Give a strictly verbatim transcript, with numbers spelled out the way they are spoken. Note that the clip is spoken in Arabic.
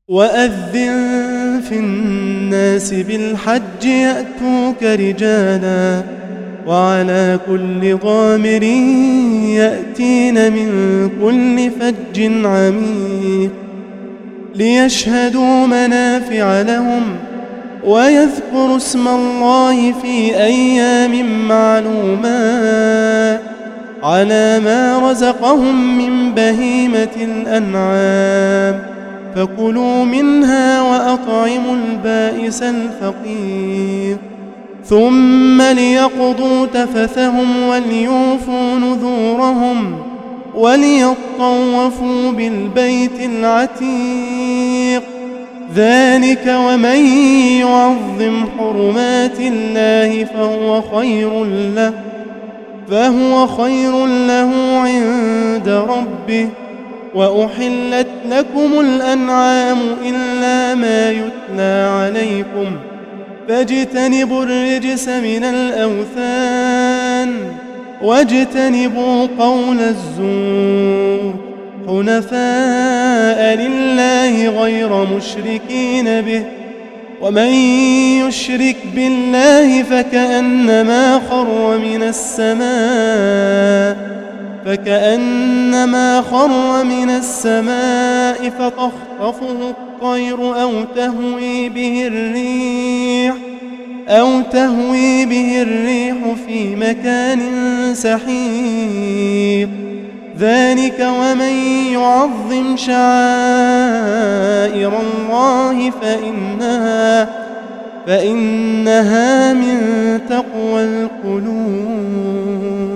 وأذن في الناس بالحج يأتوك رجالا وعلى كل ضامر يأتين من كل فج عميق ليشهدوا منافع لهم ويذكروا اسم الله في أيام معلومات على ما رزقهم من بهيمة الأنعام فكلوا منها وأطعموا البائس الفقير ثم ليقضوا تفثهم وليوفوا نذورهم وليطوفوا بالبيت العتيق ذلك ومن يعظم حرمات الله فهو خير له فهو خير له عند ربه وأحلت لكم الأنعام إلا ما يتلى عليكم فاجتنبوا الرجس من الأوثان واجتنبوا قول الزور حنفاء لله غير مشركين به ومن يشرك بالله فكأنما خر من السماء فكأنما خر من السماء فتخطفه الطير أو تهوي به الريح أو تهوي به الريح في مكان سحيق ذلك ومن يعظم شعائر الله فإنها فإنها من تقوى القلوب.